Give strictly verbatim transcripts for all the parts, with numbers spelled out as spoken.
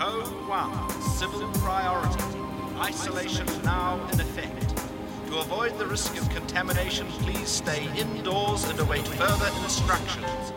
Code one, civil priority. Isolation now in effect. To avoid the risk of contamination, please stay indoors and await further instructions.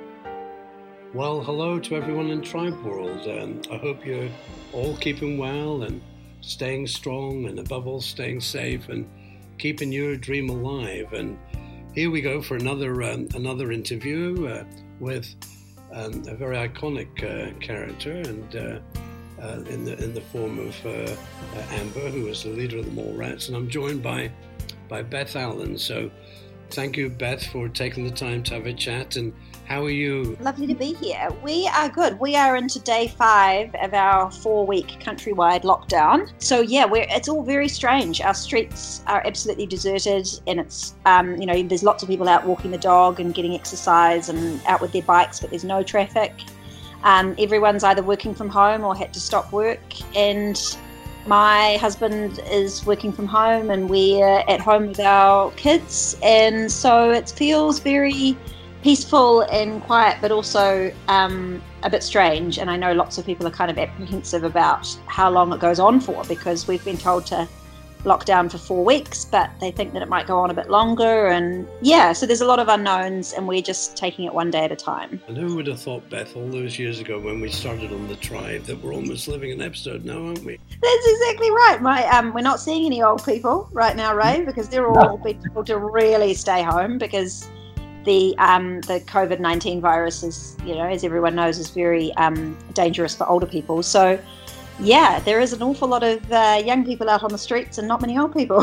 Well, hello to everyone in Tribe World. Um, I hope you're all keeping well and staying strong, and above all staying safe and keeping your dream alive. And here we go for another um, another interview uh, with um, a very iconic uh, character, and uh, uh, in the in the form of uh, uh, Amber, who is the leader of the Mall Rats. And I'm joined by by Beth Allen. So thank you, Beth, for taking the time to have a chat. And how are you? Lovely to be here. We are good. We are into day five of our four-week countrywide lockdown. So yeah, we're, it's all very strange. Our streets are absolutely deserted, and it's um, you know there's lots of people out walking the dog and getting exercise and out with their bikes, but there's no traffic. Um, everyone's either working from home or had to stop work, and my husband is working from home, and we're at home with our kids, and so it feels very peaceful and quiet, but also um, a bit strange. And I know lots of people are kind of apprehensive about how long it goes on for, because we've been told to lock down for four weeks, but they think that it might go on a bit longer. And yeah, so there's a lot of unknowns, and we're just taking it one day at a time. And who would have thought, Beth, all those years ago when we started on the Tribe, that we're almost living an episode now, aren't we? That's exactly right. My um, we're not seeing any old people right now, Ray, because they're all being told to really stay home, because The um, the COVID nineteen virus is, you know, as everyone knows, is very um, dangerous for older people. So, yeah, there is an awful lot of uh, young people out on the streets and not many old people.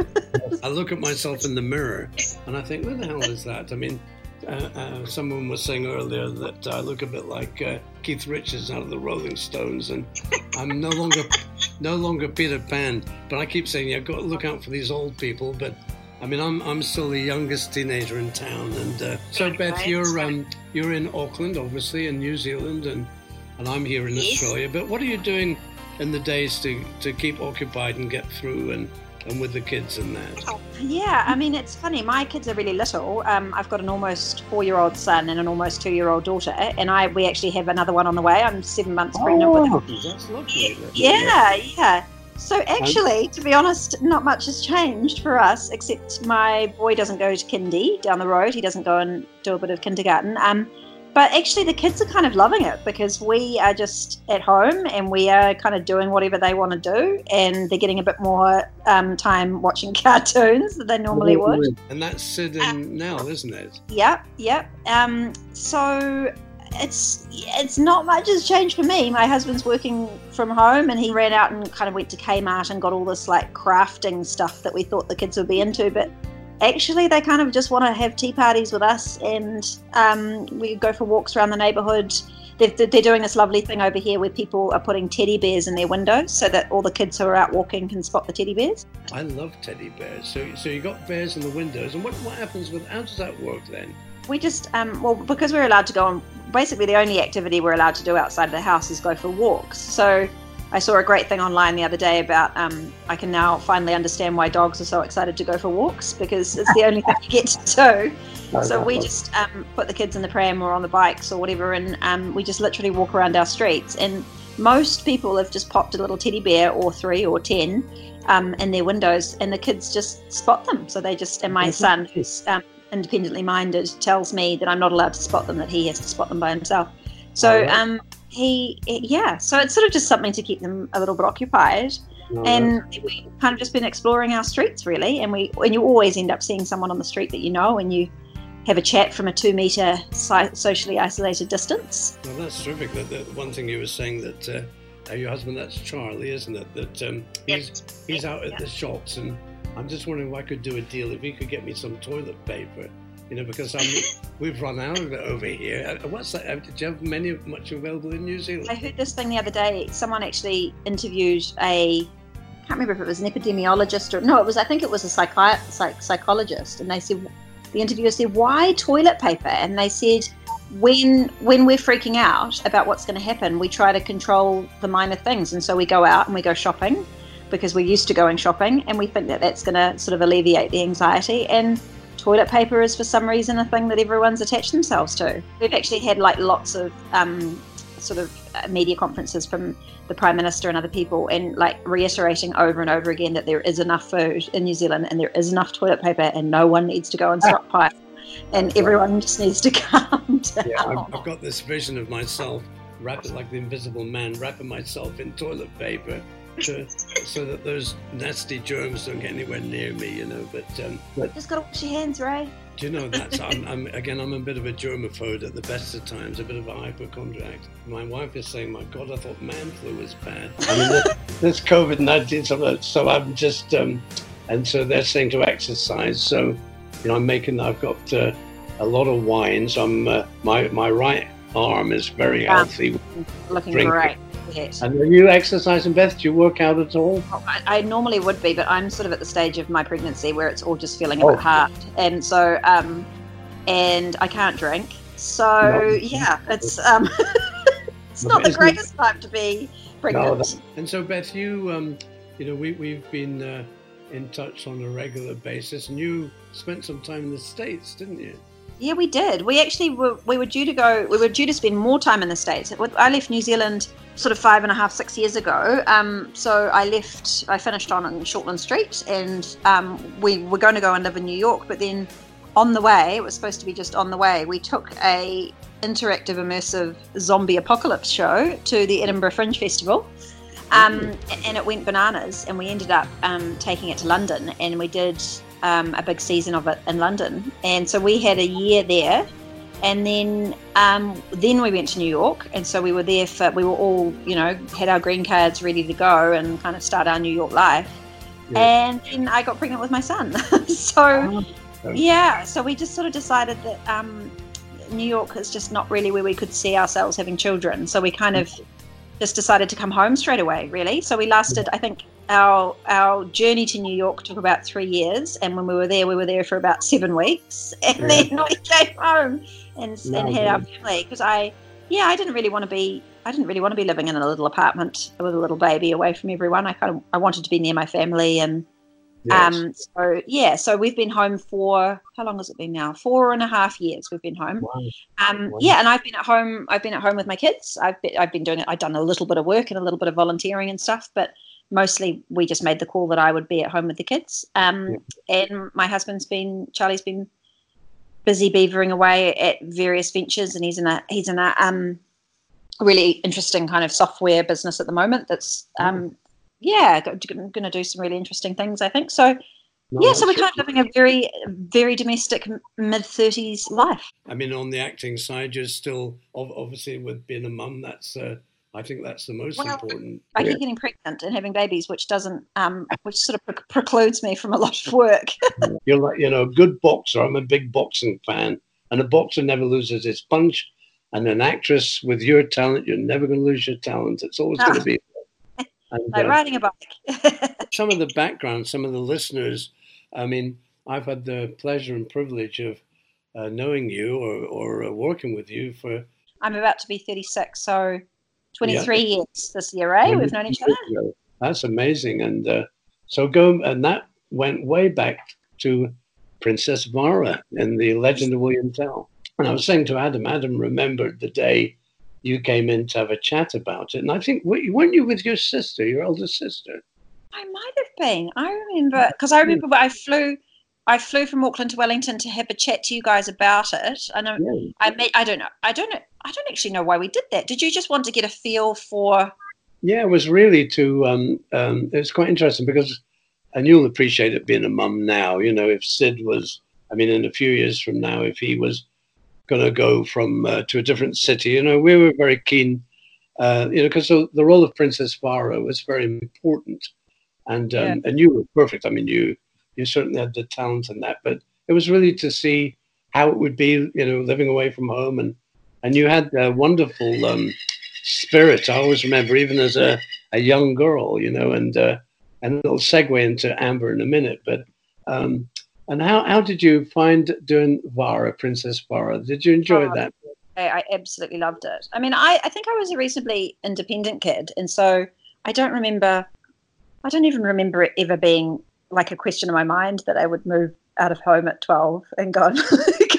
I look at myself in the mirror and I think, where the hell is that? I mean, uh, uh, someone was saying earlier that I look a bit like uh, Keith Richards out of the Rolling Stones, and I'm no longer no longer Peter Pan. But I keep saying, yeah, I've got to look out for these old people. But I mean, I'm I'm still the youngest teenager in town, and uh, so Beth, you're um you're in Auckland, obviously, in New Zealand, and and I'm here in yes. Australia. But what are you doing in the days to, to keep occupied and get through, and, and with the kids and that? Oh, yeah, I mean, it's funny. My kids are really little. Um, I've got an almost four-year-old son and an almost two-year-old daughter, and I we actually have another one on the way. I'm seven months pregnant oh, with him. That's lovely. That's yeah, lovely. yeah. So actually, to be honest, not much has changed for us, except my boy doesn't go to kindy down the road. He doesn't go and do a bit of kindergarten. Um, but actually the kids are kind of loving it, because we are just at home and we are kind of doing whatever they want to do, and they're getting a bit more um, time watching cartoons than they normally would. And that's Sid and uh, Nell, isn't it? Yep, yep. Um, so It's it's not much has changed for me. My husband's working from home, and he ran out and kind of went to Kmart and got all this like crafting stuff that we thought the kids would be into. But actually, they kind of just want to have tea parties with us, and um, we go for walks around the neighbourhood. They're, they're doing this lovely thing over here where people are putting teddy bears in their windows so that all the kids who are out walking can spot the teddy bears. I love teddy bears. So so you got bears in the windows, and what what happens with how does that work then? We just, um, well, because we're allowed to go on, basically the only activity we're allowed to do outside of the house is go for walks. So I saw a great thing online the other day about, um, I can now finally understand why dogs are so excited to go for walks, because it's the only thing you get to do. So we just um, put the kids in the pram or on the bikes or whatever, and um, we just literally walk around our streets. And most people have just popped a little teddy bear or three or ten um, in their windows, and the kids just spot them. So they just, and my son, who's um, independently minded, tells me that I'm not allowed to spot them, that he has to spot them by himself. So um he yeah so it's sort of just something to keep them a little bit occupied. Oh, and we've kind of just been exploring our streets, really, and we and you always end up seeing someone on the street that you know, and you have a chat from a two meter socially isolated distance. Well, that's terrific. That, that one thing you were saying, that uh, your husband, that's Charlie, isn't it, that um he's yep. he's out at yeah. the shops, and I'm just wondering if I could do a deal, if he could get me some toilet paper, you know, because I'm, we've run out of it over here. What's that? Did you have many much available in New Zealand? I heard this thing the other day. Someone actually interviewed a, I can't remember if it was an epidemiologist or, no, it was, I think it was a psychi- psych- psychologist. And they said, the interviewer said, why toilet paper? And they said, when when we're freaking out about what's going to happen, we try to control the minor things. And so we go out and we go shopping, because we're used to going shopping, and we think that that's going to sort of alleviate the anxiety. And toilet paper is for some reason a thing that everyone's attached themselves to. We've actually had like lots of um, sort of uh, media conferences from the Prime Minister and other people, and like reiterating over and over again that there is enough food in New Zealand and there is enough toilet paper and no one needs to go and stockpile and everyone just needs to calm down. Yeah, I've, I've got this vision of myself, wrap it like the Invisible Man, wrapping myself in toilet paper to, so that those nasty germs don't get anywhere near me, you know. But, um, but just got to wash your hands, Ray. Do you know, that's, I'm, I'm, again, I'm a bit of a germaphobe at the best of times, a bit of a hypochondriac. My wife is saying, my God, I thought man flu was bad. I mean, this, this COVID nineteen, so, so I'm just, um, and so they're saying to exercise. So, you know, I'm making, I've got uh, a lot of wine. So I'm, uh, my, my right arm is very healthy. Looking drinking. great. Yes. And are you exercising, Beth? Do you work out at all? I, I normally would be, but I'm sort of at the stage of my pregnancy where it's all just feeling a oh. bit hard. And so, um, and I can't drink. So, no. yeah, it's um, it's not the greatest time to be pregnant. No, and so, Beth, you, um, you know, we, we've been uh, in touch on a regular basis, and you spent some time in the States, didn't you? Yeah, we did. We actually were, we were due to go, we were due to spend more time in the States. I left New Zealand sort of five and a half, six years ago. Um, so I left, I finished on in Shortland Street, and um, we were going to go and live in New York, but then on the way, it was supposed to be just on the way, we took a interactive, immersive zombie apocalypse show to the Edinburgh Fringe Festival. Um, mm. And it went bananas, and we ended up um, taking it to London, and we did Um, a big season of it in London, and so we had a year there, and then um, then we went to New York, and so we were there for we were all you know had our green cards ready to go and kind of start our New York life, yeah. And then I got pregnant with my son. so oh. yeah, so we just sort of decided that um, New York is just not really where we could see ourselves having children, so we kind of just decided to come home straight away, really. So we lasted, I think. Our our journey to New York took about three years, and when we were there, we were there for about seven weeks, and yeah. then we came home and, no, and had our family. Because I, yeah, I didn't really want to be, I didn't really want to be living in a little apartment with a little baby away from everyone. I kind of, I wanted to be near my family, and yes. um, so yeah, so we've been home for how long has it been now? Four and a half years we've been home. Wow. Um, wow. Yeah, and I've been at home. I've been at home with my kids. I've been, I've been doing it. I've done a little bit of work and a little bit of volunteering and stuff, but. Mostly we just made the call that I would be at home with the kids. Um, yeah. And my husband's been, Charlie's been busy beavering away at various ventures, and he's in a, he's in a um, really interesting kind of software business at the moment. That's, um, yeah, going to do some really interesting things, I think. So, no, yeah, so we're kind of living a very, very domestic mid thirties life. I mean, on the acting side, you're still, obviously with being a mum, that's, uh, I think that's the most well, important. I keep getting pregnant and having babies, which doesn't, um, which sort of pre- precludes me from a lot of work. You're like, you know, a good boxer. I'm a big boxing fan, and a boxer never loses his punch. And an actress with your talent, you're never going to lose your talent. It's always oh. going to be. And, like uh, riding a bike. Some of the background, some of the listeners. I mean, I've had the pleasure and privilege of uh, knowing you or or uh, working with you for. I'm about to be thirty-six, so. twenty-three yeah. years this year, eh? We've known each other. That's amazing. And uh, so go, and that went way back to Princess Vara in The Legend of William Tell. And I was saying to Adam, Adam remembered the day you came in to have a chat about it. And I think, weren't you with your sister, your older sister? I might have been. I remember, because I remember I flew I flew from Auckland to Wellington to have a chat to you guys about it. And I, yeah. I met, I don't know, I don't know, I don't actually know why we did that. Did you just want to get a feel for? Yeah, it was really to, um, um, it's quite interesting because, and you'll appreciate it being a mum now, you know, if Sid was, I mean, in a few years from now, if he was going to go from uh, to a different city, you know, we were very keen, uh, you know, because the, the role of Princess Vara was very important. And um, yeah. and you were perfect. I mean, you, You certainly had the talent in that, but it was really to see how it would be, you know, living away from home. And, and you had a wonderful um, spirit. I always remember, even as a, a young girl, you know, and uh, and it'll segue into Amber in a minute. But um, and how, how did you find doing Vara, Princess Vara? Did you enjoy oh, that? I, I absolutely loved it. I mean, I, I think I was a reasonably independent kid, and so I don't remember. I don't even remember it ever being like a question in my mind that I would move out of home at twelve and go and,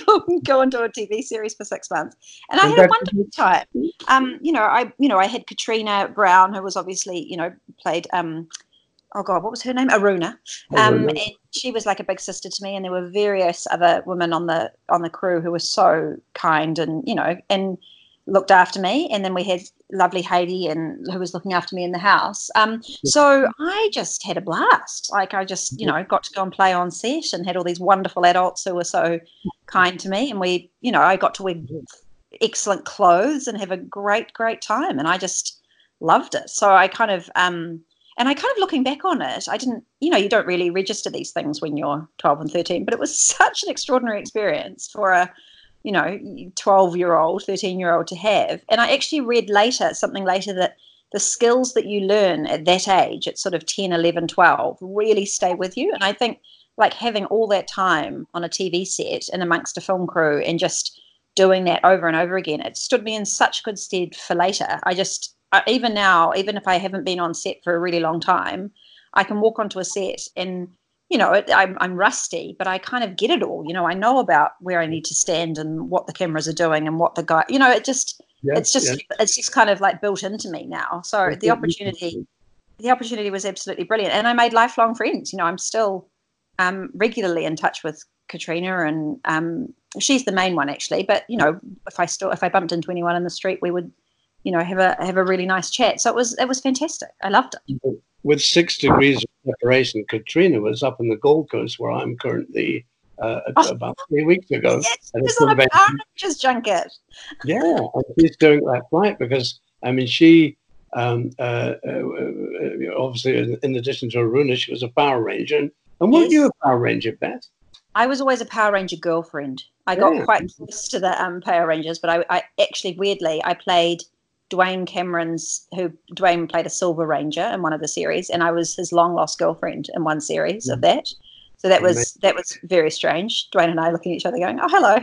go into a T V series for six months, and I had a wonderful time. Um, you know, I you know I had Katrina Brown, who was obviously you know played um, oh god, what was her name? Aruna. Um, and she was like a big sister to me, and there were various other women on the on the crew who were so kind and you know and looked after me. And then we had lovely Heidi, and who was looking after me in the house. Um, so I just had a blast. Like I just you know got to go and play on set, and had all these wonderful adults who were so kind to me, and we you know I got to wear excellent clothes and have a great great time, and I just loved it. So I kind of um. And I kind of looking back on it, I didn't, you know, you don't really register these things when you're twelve and thirteen, but it was such an extraordinary experience for a, you know, twelve-year-old, thirteen-year-old to have. And I actually read later, something later, that the skills that you learn at that age, at sort of ten, eleven, twelve, really stay with you. And I think like having all that time on a T V set and amongst a film crew and just doing that over and over again, it stood me in such good stead for later. I just... Even now, even if I haven't been on set for a really long time, I can walk onto a set and, you know, it, I'm, I'm rusty, but I kind of get it all. You know, I know about where I need to stand and what the cameras are doing and what the guy, you know, it just, yeah, it's just, yeah. it's just kind of like built into me now. So the opportunity, the opportunity was absolutely brilliant. And I made lifelong friends. You know, I'm still um, regularly in touch with Katrina, and um, she's the main one actually. But, you know, if I still, if I bumped into anyone in the street, we would, you know, have a have a really nice chat. So it was it was fantastic. I loved it. With six degrees of separation, Katrina was up in the Gold Coast, where I'm currently uh, oh, about three weeks ago. Yes, she was on a Power Rangers junket. Yeah, and she's doing that flight because, I mean, she, um, uh, uh, obviously, in addition to Aruna, she was a Power Ranger. And, and weren't yes. you a Power Ranger, Beth? I was always a Power Ranger girlfriend. I got yeah. quite close to the um, Power Rangers, but I, I actually, weirdly, I played Dwayne Cameron's, who Dwayne played a Silver Ranger in one of the series, and I was his long lost girlfriend in one series yeah. of that. So that was amazing. That was very strange. Dwayne and I looking at each other, going, "Oh, hello."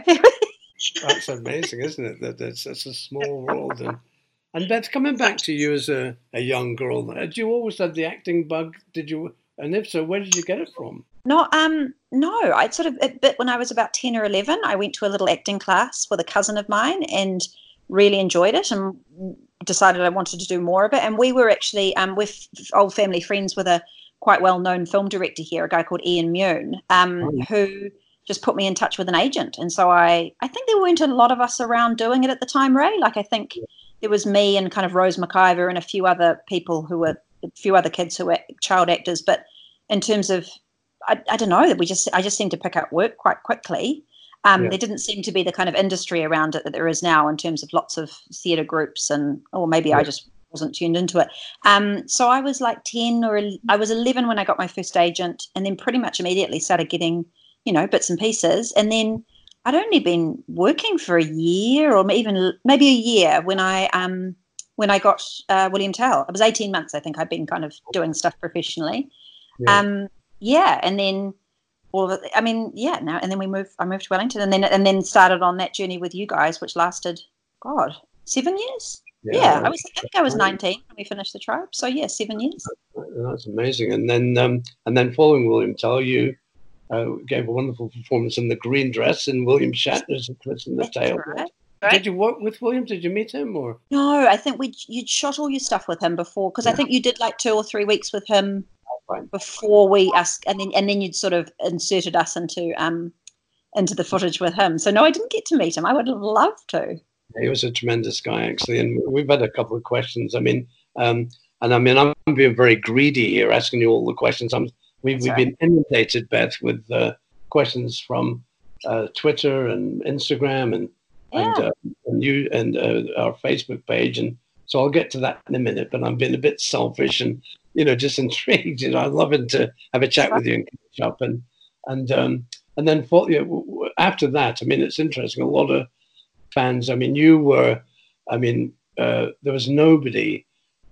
That's amazing, isn't it? That it's such a small world. And and Beth, coming back to you as a, a young girl, did you always have the acting bug? Did you? And if so, where did you get it from? No, um, no. I sort of a bit when I was about ten or eleven. I went to a little acting class with a cousin of mine, and really enjoyed it and decided I wanted to do more of it. And we were actually um, with old family friends with a quite well-known film director here, a guy called Ian Mune, um, oh. who just put me in touch with an agent. And so I, I think there weren't a lot of us around doing it at the time, Ray. Like I think there was me and kind of Rose McIver and a few other people who were, a few other kids who were child actors. But in terms of, I, I don't know, that we just, I just seemed to pick up work quite quickly. Um, yeah. There didn't seem to be the kind of industry around it that there is now in terms of lots of theatre groups, and or maybe yeah. I just wasn't tuned into it. Um, so I was like ten or I was eleven when I got my first agent, and then pretty much immediately started getting, you know, bits and pieces. And then I'd only been working for a year or even maybe a year when I um, when I got uh, William Tell. It was eighteen months, I think, I'd been kind of doing stuff professionally. Yeah, um, yeah and then. Well, I mean, yeah, no, and then we moved. I moved to Wellington, and then and then started on that journey with you guys, which lasted, God, seven years. Yeah, yeah I was. I think I was nineteen when we finished the Tribe. So yeah, seven years. That's amazing. And then, um, and then following William Tell, you uh, gave a wonderful performance in The Green Dress and William Shatner's Twist in the Tail. Right. Right. Did you work with William? Did you meet him, or no? I think we you'd shot all your stuff with him before, because yeah. I think you did like two or three weeks with him. Before we asked, and then and then you'd sort of inserted us into um into the footage with him. So no, I didn't get to meet him. I would have loved to. He was a tremendous guy, actually, and we've had a couple of questions. I mean, um, and I mean, I'm being very greedy here, asking you all the questions. I'm we've That's we've right. been inundated, Beth, with uh, questions from uh, Twitter and Instagram and yeah. and uh, and you and uh, our Facebook page, and so I'll get to that in a minute. But I'm being a bit selfish and. You know, just intrigued. You know, I'm loving to have a chat with you and catch up, and and um, and then for, you know, after that, I mean, it's interesting. A lot of fans. I mean, you were. I mean, uh, there was nobody,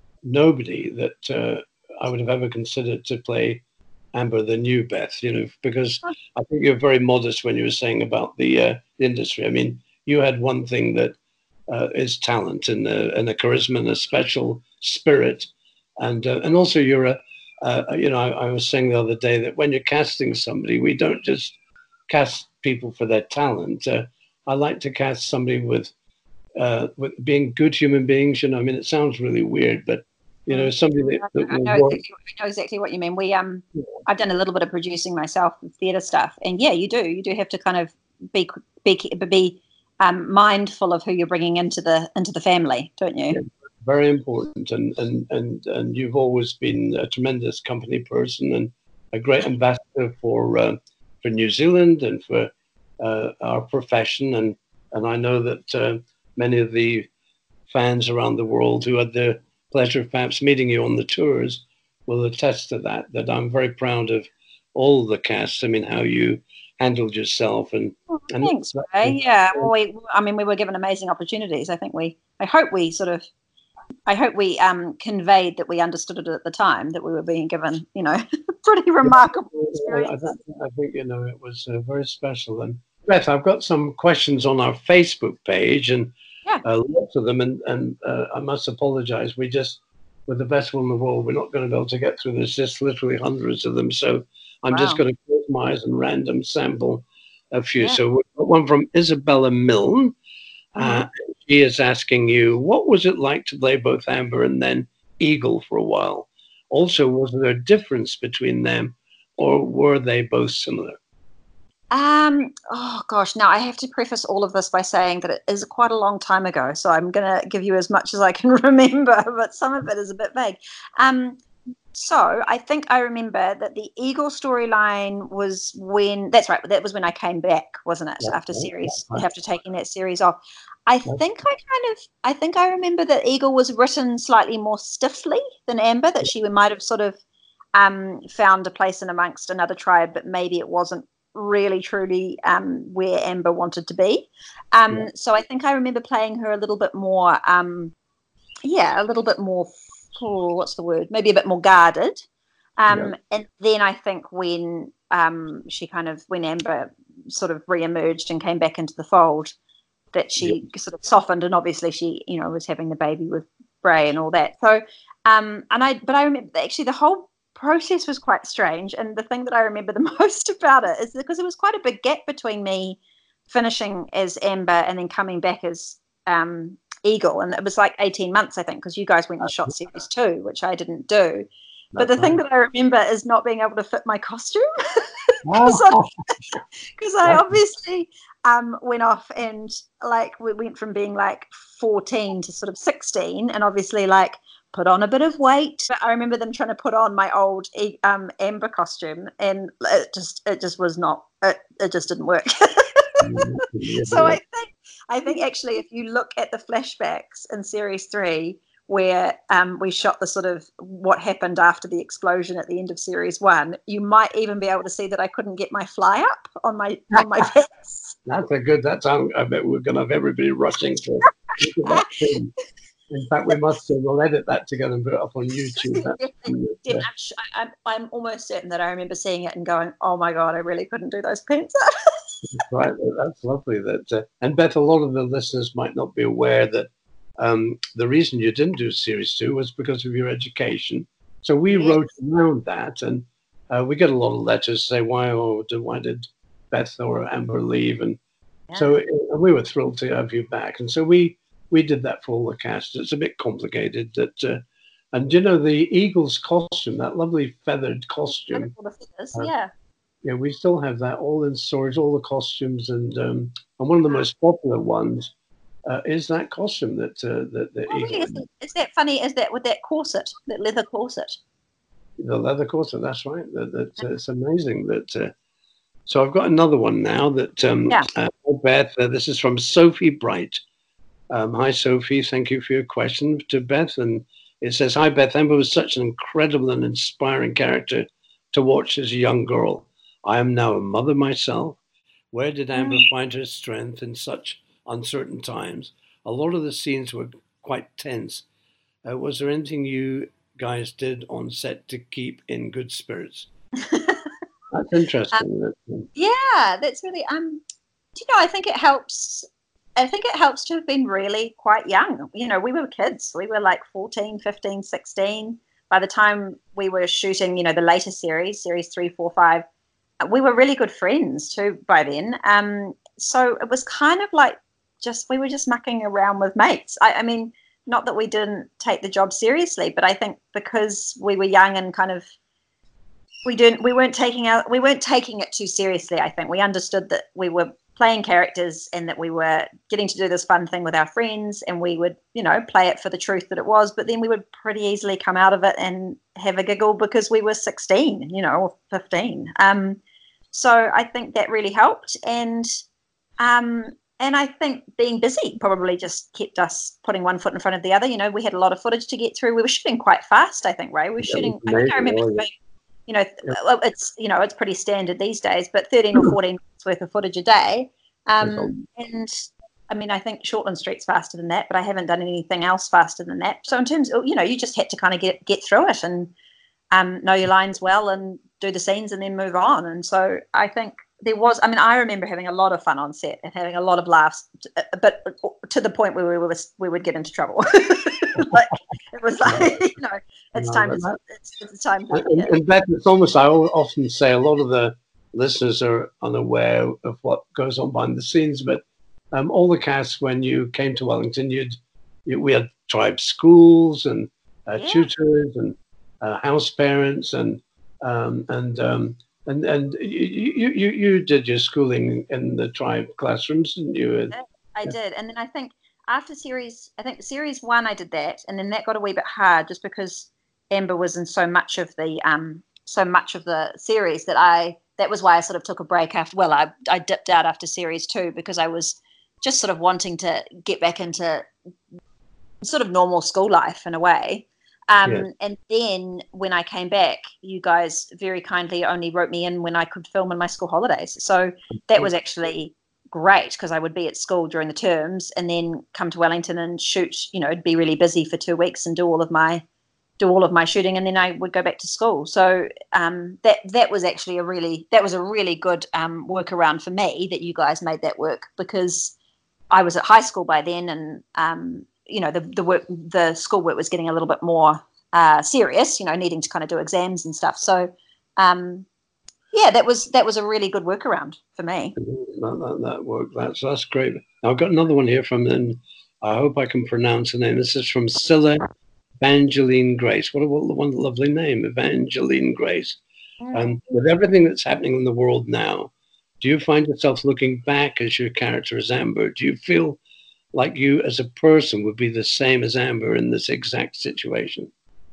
nobody that uh, I would have ever considered to play Amber than you, Beth. You know, because I think you're very modest when you were saying about the, uh, the industry. I mean, you had one thing that uh, is talent and a, and a charisma and a special spirit. And uh, and also you're a, uh, you know, I, I was saying the other day that when you're casting somebody, we don't just cast people for their talent. Uh, I like to cast somebody with, uh, with being good human beings. You know, I mean, it sounds really weird, but you know, somebody that, that I will know, work. exactly, I know exactly what you mean. We um, I've done a little bit of producing myself with theatre stuff, and yeah, you do. You do have to kind of be be be um, mindful of who you're bringing into the into the family, don't you? Yeah, very important, and and and and you've always been a tremendous company person and a great ambassador for uh, for New Zealand and for uh, our profession, and and I know that uh, many of the fans around the world who had the pleasure of perhaps meeting you on the tours will attest to that, that I'm very proud of all the cast. I mean, how you handled yourself. And, oh, and thanks, Ray. Yeah, well, we, I mean, we were given amazing opportunities. I think we, I hope we sort of, I hope we um, conveyed that we understood it at the time, that we were being given, you know, pretty remarkable experience. I, I, think, I think, you know, it was uh, very special. And Beth, I've got some questions on our Facebook page, and yeah. uh, lots of them. And, and uh, I must apologize. We just, with the best will in the world, we're not going to be able to get through this. Just literally hundreds of them. So I'm wow. just going to close my eyes and random sample a few. Yeah. So we've got one from Isabella Milne. Uh, mm-hmm. She is asking you, what was it like to play both Amber and then Eagle for a while? Also, was there a difference between them, or were they both similar? Um, oh gosh, now I have to preface all of this by saying that it is quite a long time ago, so I'm going to give you as much as I can remember, but some of it is a bit vague. Um, so I think I remember that the Eagle storyline was when, that's right, that was when I came back, wasn't it? That's after right, series, right. after taking that series off. I that's think I kind of, I think I remember that Eagle was written slightly more stiffly than Amber, that she might have sort of um, found a place in amongst another tribe, but maybe it wasn't really truly um, where Amber wanted to be. Um, yeah. So I think I remember playing her a little bit more, um, yeah, a little bit more, oh, what's the word? Maybe a bit more guarded. Um, yeah. And then I think when um, she kind of, when Amber sort of re-emerged and came back into the fold, that she yeah. sort of softened, and obviously she, you know, was having the baby with Bray and all that. So, um, and I, but I remember actually the whole process was quite strange, and the thing that I remember the most about it is because it was quite a big gap between me finishing as Amber and then coming back as um, Eagle, and it was like eighteen months, I think, because you guys went and shot series two, which I didn't do. But the thing that I remember is not being able to fit my costume, because I, I obviously um, went off and like we went from being like fourteen to sort of sixteen, and obviously like put on a bit of weight. But I remember them trying to put on my old um, Amber costume, and it just it just was not it, it just didn't work. So I think I think actually if you look at the flashbacks in series three, where um, we shot the sort of what happened after the explosion at the end of series one, you might even be able to see that I couldn't get my fly up on my on my pants. That's a good. That's how I bet we're going to have everybody rushing to look at that thing. In fact, we must. Uh, we'll edit that together and put it up on YouTube. Yeah, I'm, I'm, I'm almost certain that I remember seeing it and going, "Oh my god, I really couldn't do those pants up." Right, that's lovely. That uh, and Beth, a lot of the listeners might not be aware that um, the reason you didn't do series two was because of your education. So we yes. wrote around that, and uh, we get a lot of letters say, "Why, oh, why did Beth or Amber leave?" And yeah. so uh, we were thrilled to have you back, and so we. We did that for all the cast. It's a bit complicated. That, uh, and you know, the Eagle's costume, that lovely feathered costume. Feathers, uh, yeah. Yeah, we still have that all in storage, all the costumes, and um, and one of the most popular ones uh, is that costume that uh, that the oh, Eagle. Really? Is, that, is that funny? Is that with that corset, that leather corset? The leather corset. That's right. That, that uh, it's amazing that. Uh, so I've got another one now that. Um, yeah. Uh, Beth, uh, this is from Sophie Bright. Um, hi, Sophie. Thank you for your question to Beth. And it says, hi, Beth. Amber was such an incredible and inspiring character to watch as a young girl. I am now a mother myself. Where did Amber mm. find her strength in such uncertain times? A lot of the scenes were quite tense. Uh, was there anything you guys did on set to keep in good spirits? That's interesting. Um, yeah, that's really, um, do you know, I think it helps I think it helps to have been really quite young. You know, we were kids. We were like fourteen, fifteen, sixteen. By the time we were shooting, you know, the later series, series three, four, five, we were really good friends too by then. Um, so it was kind of like just we were just mucking around with mates. I, I mean, not that we didn't take the job seriously, but I think because we were young and kind of we didn't we weren't taking out we weren't taking it too seriously. I think we understood that we were playing characters and that we were getting to do this fun thing with our friends, and we would, you know, play it for the truth that it was, but then we would pretty easily come out of it and have a giggle because we were sixteen, you know, or fifteen. Um, so I think that really helped. And um, and I think being busy probably just kept us putting one foot in front of the other. You know, we had a lot of footage to get through. We were shooting quite fast, I think, Ray. We were yeah, shooting, I think I remember yeah. You know, yeah. it's you know it's pretty standard these days, but thirteen or fourteen minutes worth of footage a day. Um, and I mean, I think Shortland Street's faster than that, but I haven't done anything else faster than that. So in terms of, you know, you just had to kind of get get through it and um, know your lines well and do the scenes and then move on. And so I think there was, I mean, I remember having a lot of fun on set and having a lot of laughs, but to the point where we were we would get into trouble. Like it was like, you know, it's no, time. To, it's, it's time. To, and, yeah. and Beth, it's almost, I often say a lot of the listeners are unaware of what goes on behind the scenes, but um, all the cast, when you came to Wellington, you'd you, we had tribe schools and uh, yeah. tutors and uh, house parents and um, and um, and and you, you you you did your schooling in the tribe classrooms, didn't you? I did, and then I think after series, I think series one, I did that, and then that got a wee bit hard just because Amber was in so much of the um so much of the series that I. That was why I sort of took a break after, well, I, I dipped out after series two because I was just sort of wanting to get back into sort of normal school life in a way. Um, yeah. And then when I came back, you guys very kindly only wrote me in when I could film in my school holidays. So that was actually great because I would be at school during the terms and then come to Wellington and shoot, you know, be really busy for two weeks and do all of my do all of my shooting, and then I would go back to school. So um, that that was actually a really that was a really good um, workaround for me that you guys made that work because I was at high school by then, and um, you know the the work the school work was getting a little bit more uh, serious. You know, needing to kind of do exams and stuff. So um, yeah, that was that was a really good workaround for me. That, that, that worked. That's that's great. Now, I've got another one here from, and I hope I can pronounce the name. This is from Scylla Evangeline Grace. What a, what a what a lovely name, Evangeline Grace. Um, with everything that's happening in the world now, do you find yourself looking back as your character as Amber? Do you feel like you as a person would be the same as Amber in this exact situation?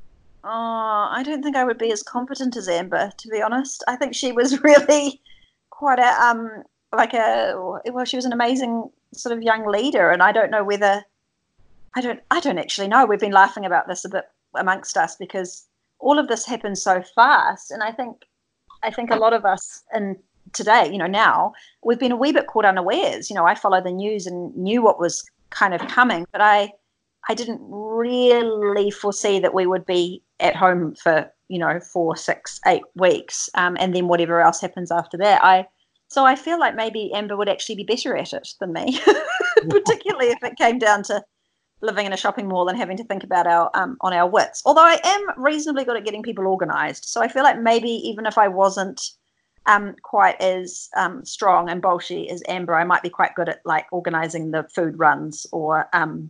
Oh, I don't think I would be as competent as Amber, to be honest. I think she was really quite a, um, like a, well, she was an amazing sort of young leader, and I don't know whether, I don't, I don't actually know. We've been laughing about this a bit amongst us because all of this happened so fast, and I think, I think a lot of us in today, you know, now we've been a wee bit caught unawares. You know, I follow the news and knew what was kind of coming, but I, I didn't really foresee that we would be at home for, you know, four, six, eight weeks, um, and then whatever else happens after that. I, so I feel like maybe Amber would actually be better at it than me, particularly if it came down to living in a shopping mall and having to think about our um, on our wits. Although I am reasonably good at getting people organised, so I feel like maybe even if I wasn't um, quite as um, strong and bolshy as Amber, I might be quite good at like organising the food runs or um,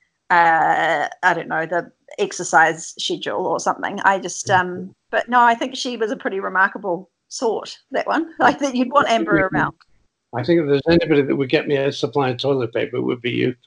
uh, I don't know, the exercise schedule or something. I just, um, but no, I think she was a pretty remarkable sort. That one, I think you'd want Amber around. I think if there's anybody that would get me a supply of toilet paper, it would be you.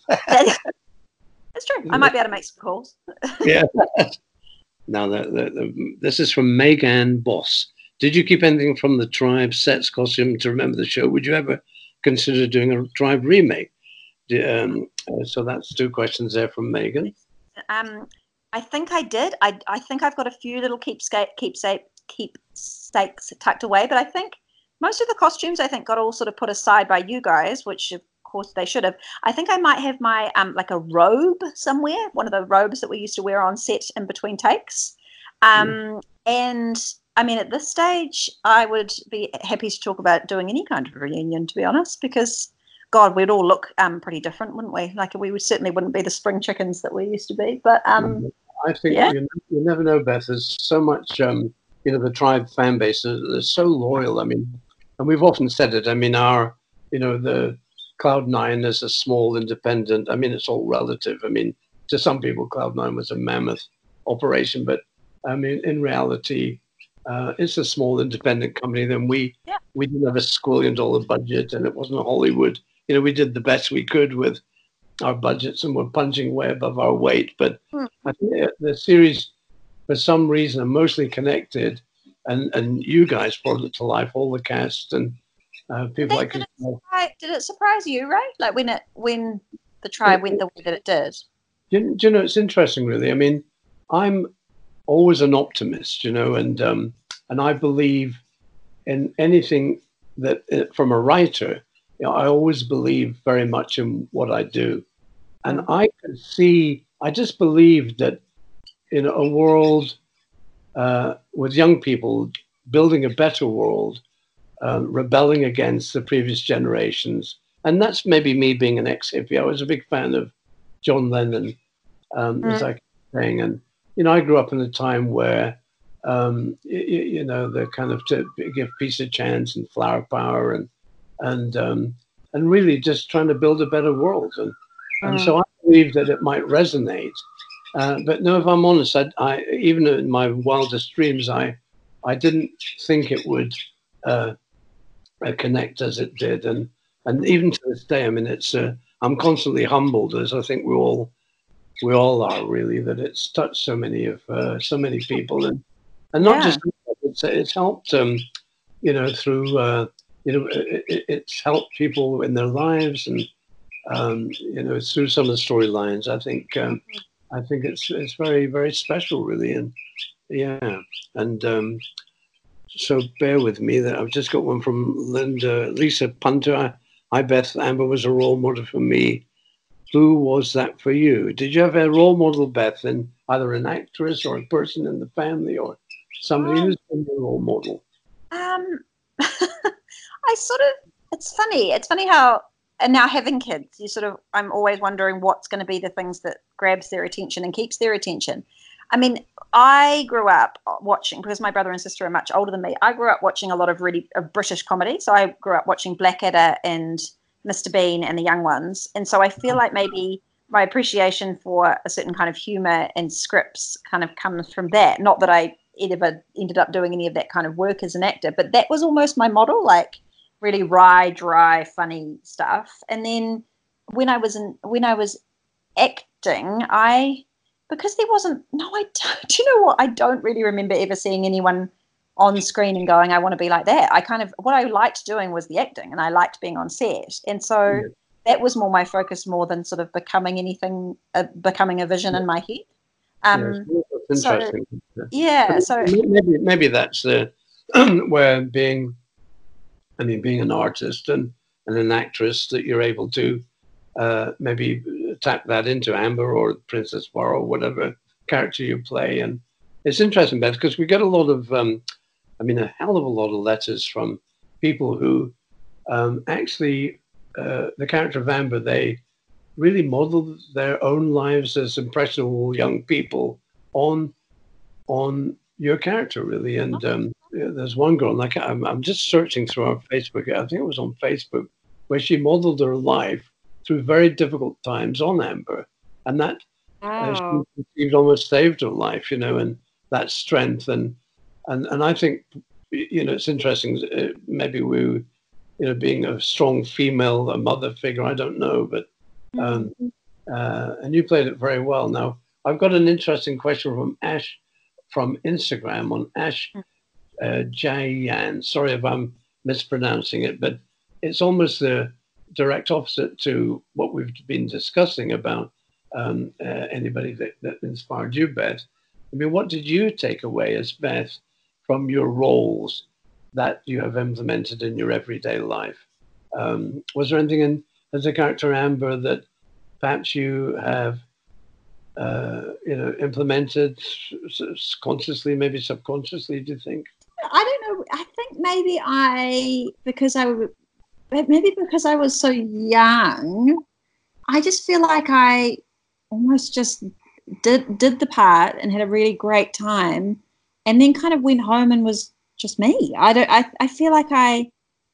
That's true. I might be able to make some calls. Yeah. Now, the, the, the, this is from Megan Boss. Did you keep anything from the Tribe sets, costume to remember the show? Would you ever consider doing a Tribe remake? Um, uh, so that's two questions there from Megan. Um, I think I did. I I think I've got a few little keepsake keepsake keepsakes tucked away, but I think most of the costumes I think got all sort of put aside by you guys, which of course they should have. I think I might have my um like a robe somewhere, one of the robes that we used to wear on set in between takes. Um, mm. And I mean, at this stage, I would be happy to talk about doing any kind of reunion, to be honest, because God, we'd all look um pretty different, wouldn't we? Like we would certainly wouldn't be the spring chickens that we used to be. But um, I think yeah. you, you never know, Beth. There's so much um you know, the Tribe fan base, they're, they're so loyal. I mean, and we've often said it. I mean, our, you know, the Cloud Nine is a small independent. I mean, it's all relative. I mean, to some people, Cloud Nine was a mammoth operation, but I mean, in reality, uh, it's a small independent company. Then we Yeah. we didn't have a squillion dollar budget, and it wasn't Hollywood. You know, we did the best we could with our budgets, and we're punching way above our weight. But Hmm. I think the- the series, for some reason, emotionally connected, and and you guys brought it to life. All the cast and uh, people Did, like did, it yourself. surprise, did it surprise you, right? Like when it when the Tribe went the way that it did? Do you, do you know, it's interesting, really. I mean, I'm always an optimist, you know, and um, and I believe in anything that, uh, from a writer, you know, I always believe very much in what I do. And Mm. I could see, I just believed that in a world uh, with young people building a better world, um, rebelling against the previous generations. And that's maybe me being an ex-hippie. I was a big fan of John Lennon, um, Mm. as I keep saying. And, you know, I grew up in a time where, um, you, you know, the kind of to give peace a chance and flower power and, and, um, and really just trying to build a better world. And, and Mm. so I believe that it might resonate. Uh, but no, if I'm honest, I, I, even in my wildest dreams, I, I didn't think it would uh, uh, connect as it did. And, and even to this day, I mean, it's, uh, I'm constantly humbled, as I think we all, we all are, really, that it's touched so many of, uh, so many people, and, and not Yeah. just, it's, it's helped, um, you know, through, uh, you know, it, it's helped people in their lives, and, um, you know, through some of the storylines. I think, um, I think it's, it's very, very special, really. And yeah. And, um, so bear with me that I've just got one from Linda, Lisa Punter. Hi, Beth. Amber was a role model for me. Who was that for you? Did you have a role model, Beth, in either an actress or a person in the family or somebody Um, who's been your role model? Um, I sort of, it's funny. It's funny how, and now having kids, you sort of, I'm always wondering what's going to be the things that grabs their attention and keeps their attention. I mean, I grew up watching, because my brother and sister are much older than me, I grew up watching a lot of really of British comedy. So I grew up watching Blackadder and Mister Bean and The Young Ones. And so I feel like maybe my appreciation for a certain kind of humor and scripts kind of comes from that. Not that I ever ended up doing any of that kind of work as an actor, but that was almost my model, like really wry, dry, funny stuff. And then when I was in, when I was acting, I, because there wasn't, no, I don't, do you know what? I don't really remember ever seeing anyone on screen and going, I want to be like that. I kind of, what I liked doing was the acting, and I liked being on set. And so Yeah. that was more my focus, more than sort of becoming anything, uh, becoming a vision in my head. Um, Yes, that's so, interesting. yeah, so maybe maybe that's the where being, I mean, being an artist and, and an actress, that you're able to uh, maybe tap that into Amber or Princess Bar or whatever character you play. And it's interesting, Beth, because we get a lot of, um, I mean, a hell of a lot of letters from people who um, actually, uh, the character of Amber, they really modeled their own lives as impressionable young people on on your character, really. And um, yeah, there's one girl, like I'm, I'm just searching through our Facebook, I think it was on Facebook, where she modeled her life through very difficult times on Amber, and that uh, oh. she, she almost saved her life, you know, and that strength. And and and I think, you know, it's interesting. Uh, maybe we, you know, being a strong female, a mother figure, I don't know, but um, uh, and you played it very well. Now I've got an interesting question from Ash from Instagram, on Ash uh, Jayan. Sorry if I'm mispronouncing it, but it's almost the direct opposite to what we've been discussing about um, uh, anybody that, that inspired you, Beth. I mean, what did you take away as Beth from your roles that you have implemented in your everyday life? Um, was there anything in, as a character Amber, that perhaps you have uh, you know, implemented consciously, maybe subconsciously, do you think? I don't know. I think maybe I, because I, maybe because I was so young, I just feel like I almost just did did the part and had a really great time. and then kind of went home and was just me. I don't. I, I feel like I,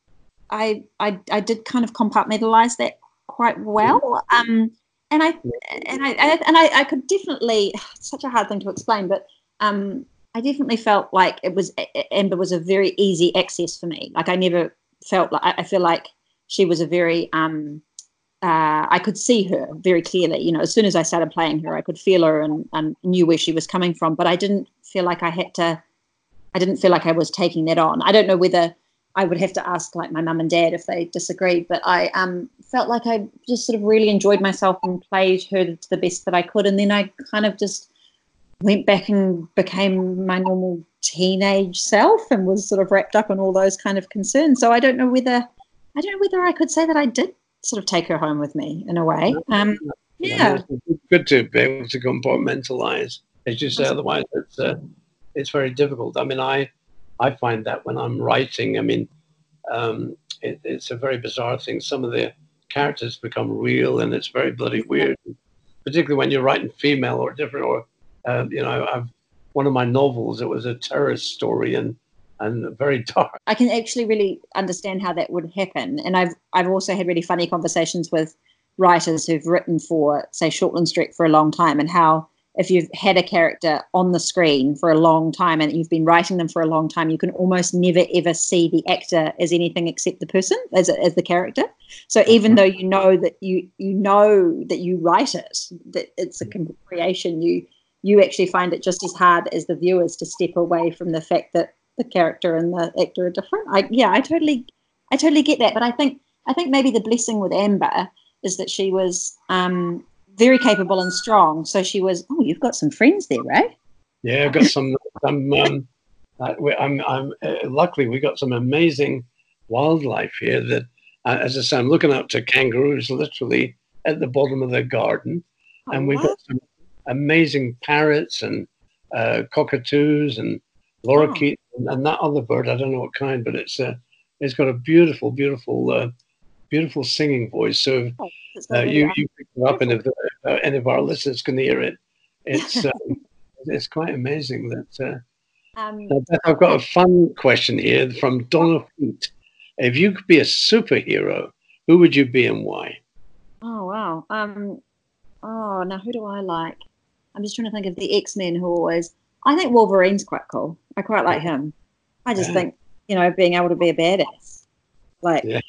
I, I, I did kind of compartmentalize that quite well. Um, and I, and I, and I, I could definitely. It's such a hard thing to explain, but um, I definitely felt like it was Amber was a very easy access for me. Like I never felt like I feel like she was a very um. Uh, I could see her very clearly. You know, as soon as I started playing her, I could feel her and, and knew where she was coming from. But I didn't feel like I had to. I didn't feel like I was taking that on. I don't know whether I would have to ask like my mum and dad if they disagreed. But I um, felt like I just sort of really enjoyed myself and played her to the best that I could. And then I kind of just went back and became my normal teenage self and was sort of wrapped up in all those kind of concerns. So I don't know whether I don't know whether I could say that I did sort of take her home with me in a way. Um, yeah, it's good to be able to compartmentalize, as you say. Otherwise, it's uh, it's very difficult. I mean, I I find that when I'm writing, I mean, um, it, it's a very bizarre thing. Some of the characters become real, and it's very bloody weird. Particularly when you're writing female or different, or uh, you know, I've one of my novels. It was a terrorist story, and. and very dark. I can actually really understand how that would happen. And I've I've also had really funny conversations with writers who've written for, say, Shortland Street for a long time, and how if you've had a character on the screen for a long time and you've been writing them for a long time, you can almost never, ever see the actor as anything except the person, as, as the character. So even though you know that you you know that you write it, that it's a creation, you you actually find it just as hard as the viewers to step away from the fact that the character and the actor are different. I, yeah, I totally, I totally get that. But I think, I think maybe the blessing with Amber is that she was um, very capable and strong. So she was. Oh, you've got some friends there, Ray. Yeah, I've got some. some um, uh, we, I'm. I'm. Uh, luckily, we got some amazing wildlife here. That, uh, as I say, I'm looking up to kangaroos, literally at the bottom of the garden, Oh, and we've what? got some amazing parrots and uh, cockatoos and lorikeets. And that other bird, I don't know what kind, but it's uh, it's got a beautiful, beautiful, uh, beautiful singing voice. So Oh, it's uh, really, you um, you pick it up, and if uh, any of our listeners can hear it, it's um, it's quite amazing. That uh, um, now, Beth, I've got a fun question here from Donna Fleet. If you could be a superhero, who would you be and why? oh wow. Um, oh, now who do I like? I'm just trying to think of the X-Men who always. I think Wolverine's quite cool. I quite like him. I just Yeah. think, you know, being able to be a badass, like, Yeah.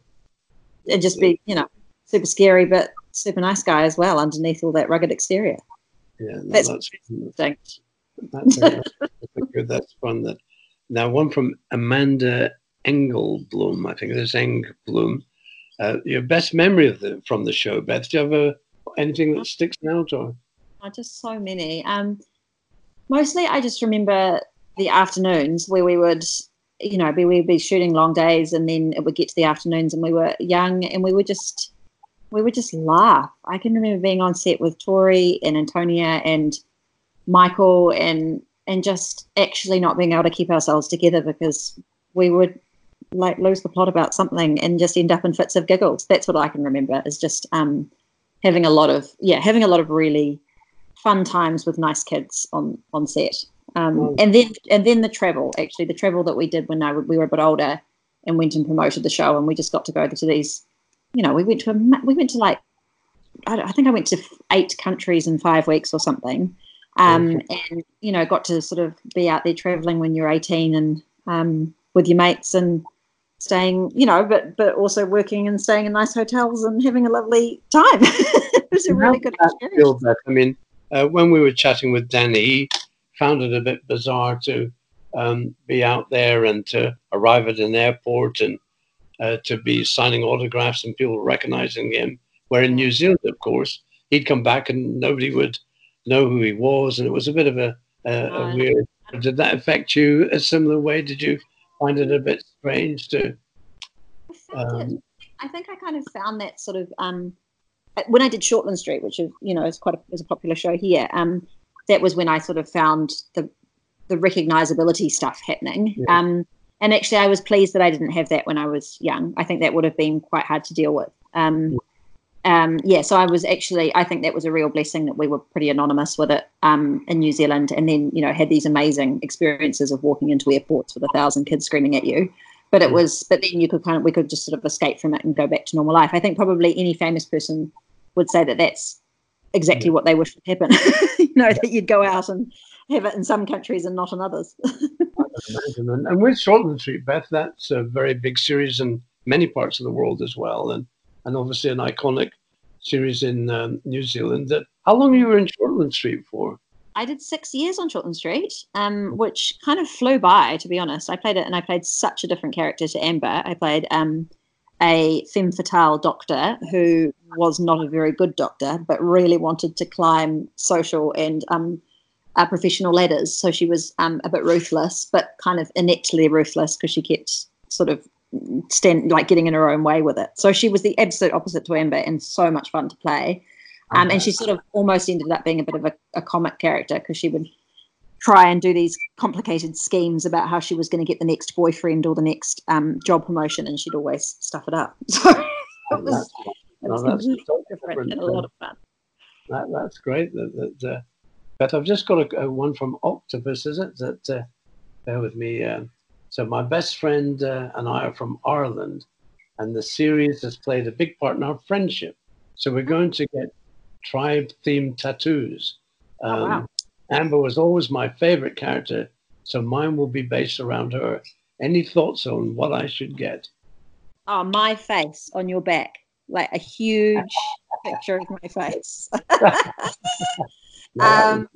and just be, you know, super scary but super nice guy as well underneath all that rugged exterior. Yeah, no, That's that's interesting. that's, that's, that's good. That's fun. That now one from Amanda Engelblum. I think it is Engelblum. Uh, your best memory of the from the show, Beth? Do you have a, anything that sticks out? Or Oh, just so many. Um, mostly, I just remember the afternoons where we would, you know, be, we'd be shooting long days, and then it would get to the afternoons, and we were young, and we would just, we would just laugh. I can remember being on set with Tori and Antonia and Michael, and and just actually not being able to keep ourselves together because we would like lose the plot about something and just end up in fits of giggles. That's what I can remember, is just um, having a lot of yeah, having a lot of really fun times with nice kids on on set. Um, Oh. and then and then the travel, actually the travel that we did when I, we were a bit older and went and promoted the show, and we just got to go to these, you know, we went to a, we went to like I, don't- I think I went to eight countries in five weeks or something, um, and you know, got to sort of be out there traveling when you're eighteen and um, with your mates and staying, you know, but but also working and staying in nice hotels and having a lovely time. It was a really good How did that experience. feel, Beth? I mean, uh, when we were chatting with Danny, he found it a bit bizarre to um, be out there and to arrive at an airport and uh, to be signing autographs and people recognizing him. Where in New Zealand, of course, he'd come back and nobody would know who he was, and it was a bit of a, a, a No. weird. Did that affect you a similar way? Did you find it a bit strange to? I found it- Um, I think I kind of found that sort of um, when I did Shortland Street, which is, you know, is quite a, is a popular show here. Um, that was when I sort of found the the recognizability stuff happening. Yeah. Um, and actually, I was pleased that I didn't have that when I was young. I think that would have been quite hard to deal with. Um, um, yeah, so I was actually, I think that was a real blessing that we were pretty anonymous with it um, in New Zealand, and then, you know, had these amazing experiences of walking into airports with a thousand kids screaming at you. But it was, but then you could kind of, we could just sort of escape from it and go back to normal life. I think probably any famous person would say that that's exactly yeah. what they wish would happen. You know, that you'd go out and have it in some countries and not in others. and, and with Shortland Street, Beth, that's a very big series in many parts of the world as well. And and obviously an iconic series in um, New Zealand. That how long were you in Shortland Street for? I did six years on Shortland Street, um, which kind of flew by, to be honest. I played it, and I played such a different character to Amber. I played um, a femme fatale doctor who was not a very good doctor, but really wanted to climb social and um, uh, professional ladders. So she was um, a bit ruthless, but kind of ineptly ruthless because she kept sort of stand like getting in her own way with it. So she was the absolute opposite to Amber, and so much fun to play. Um, and she sort of almost ended up being a bit of a, a comic character because she would try and do these complicated schemes about how she was going to get the next boyfriend or the next um, job promotion, and she'd always stuff it up. So it was, it was no, completely different and a lot of fun. That, that's great. That, that, uh, but I've just got a, a one from Octopus, is it? That uh, bear with me. Uh, so my best friend uh, and I are from Ireland, and the series has played a big part in our friendship. So we're going to get tribe-themed tattoos. Um, oh, wow. Amber was always my favorite character, so mine will be based around her. Any thoughts on what I should get? Oh, my face on your back, like a huge picture of my face. um,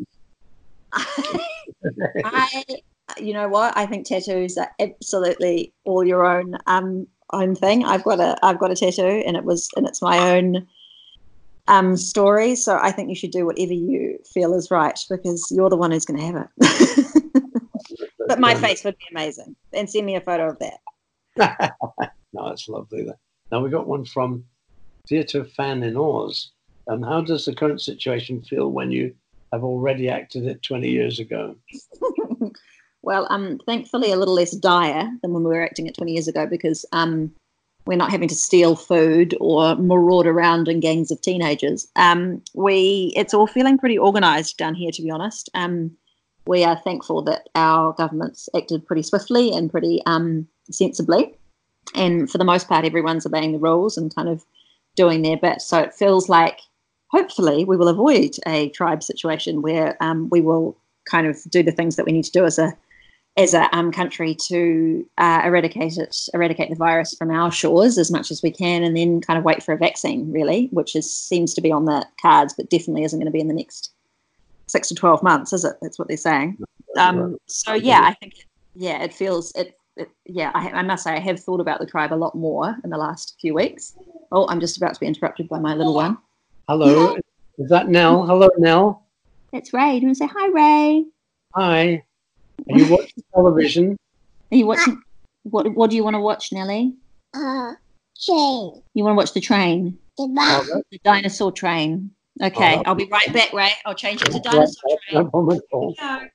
I, you know what? I think tattoos are absolutely all your own um, own thing. I've got a I've got a tattoo, and it was and it's my own. Um, story, so I think you should do whatever you feel is right because you're the one who's going to have it. But my face would be amazing, and send me a photo of that. No, it's lovely. Now we got one from Theatre Fan in Oz. Um, how does the current situation feel when you have already acted it twenty years ago? Well, um, thankfully a little less dire than when we were acting it twenty years ago because um. we're not having to steal food or maraud around in gangs of teenagers. Um, we, it's all feeling pretty organised down here, to be honest. Um, we are thankful that our government's acted pretty swiftly and pretty um, sensibly. And for the most part, everyone's obeying the rules and kind of doing their bit. So it feels like, hopefully, we will avoid a tribe situation where um, we will kind of do the things that we need to do as a as a um, country to uh, eradicate it, eradicate the virus from our shores as much as we can, and then kind of wait for a vaccine, really, which is seems to be on the cards, but definitely isn't going to be in the next six to twelve months, is it? That's what they're saying. Um, so yeah, I think yeah, it feels it. it yeah, I, I must say I have thought about the tribe a lot more in the last few weeks. Oh, I'm just about to be interrupted by my little one. Hello, is that Nell? Hello, Nell. It's Ray. Do you want to say hi, Ray? Hi. Are you watching television? Are you watching? What What do you want to watch, Nelly? Uh, train. You want to watch the train? The, the dinosaur train. Okay, oh, I'll be right back, Ray. I'll change it to dinosaur train.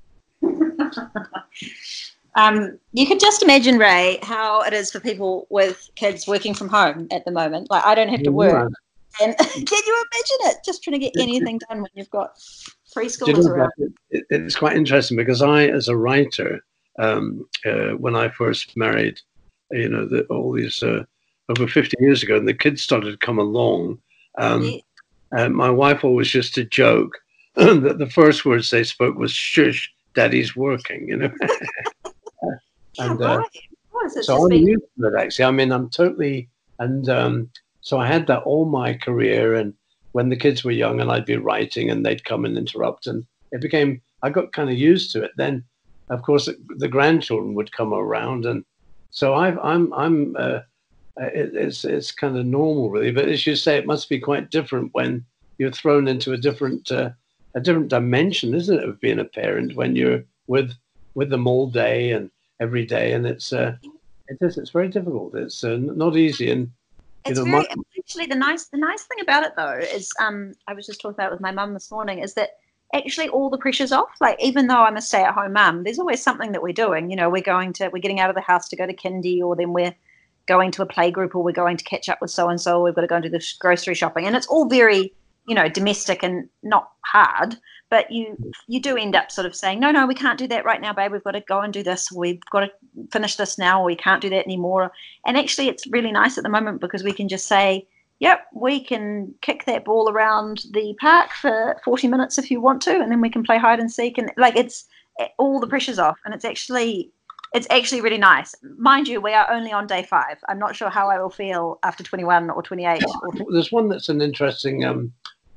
um, you could just imagine, Ray, how it is for people with kids working from home at the moment. Like I don't have to work. And can you imagine it? Just trying to get anything done when you've got preschoolers you know, around. It, it's quite interesting because I, as a writer, um, uh, when I first married, you know, the, all these uh, over fifty years ago, and the kids started to come along, um, yeah. and my wife always used to joke that the first words they spoke was "shush, Daddy's working," you know. and yeah, uh, right. so I'm been... used to it actually. I mean, I'm totally and. Um, So I had that all my career, and when the kids were young and I'd be writing and they'd come and interrupt, and it became, I got kind of used to it. Then, of course, the grandchildren would come around, and so I've, I'm, I'm, uh, it, it's, it's kind of normal really. But as you say, it must be quite different when you're thrown into a different, uh, a different dimension, isn't it, of being a parent when you're with, with them all day and every day, and it's, uh, it is, it's very difficult. It's uh, not easy, and. It's you know, very, my, actually the nice the nice thing about it though is um I was just talking about it with my mum this morning is that actually all the pressure's off. Like even though I'm a stay-at-home mum, there's always something that we're doing. You know, we're going to we're getting out of the house to go to kindy, or then we're going to a play group, or we're going to catch up with so-and-so, we've got to go and do the grocery shopping. And it's all very, you know, domestic and not hard, but you you do end up sort of saying, no, no, we can't do that right now, babe. We've got to go and do this. We've got to finish this now, or we can't do that anymore. And actually, it's really nice at the moment because we can just say, yep, we can kick that ball around the park for forty minutes if you want to, and then we can play hide and seek. And like, it's all the pressure's off, and it's actually it's actually really nice. Mind you, we are only on day five. I'm not sure how I will feel after twenty-one or twenty-eight. Or There's one that's an interesting um,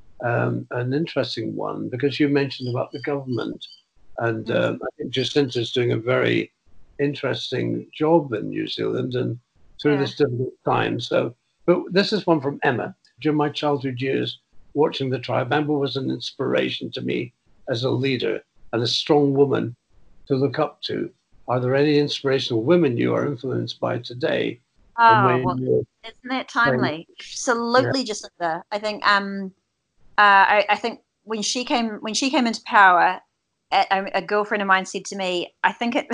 um, an interesting one, because you mentioned about the government, and um, I think Jacinta's doing a very interesting job in New Zealand and through Yeah. this difficult time. So, but this is one from Emma. During my childhood years, watching the tribe, Amber was an inspiration to me as a leader and a strong woman to look up to. Are there any inspirational women you are influenced by today? And Oh, when well, you're- isn't that timely? Absolutely, Jacinta. I think um, uh, I, I think when she came when she came into power, a, a girlfriend of mine said to me, "I think it,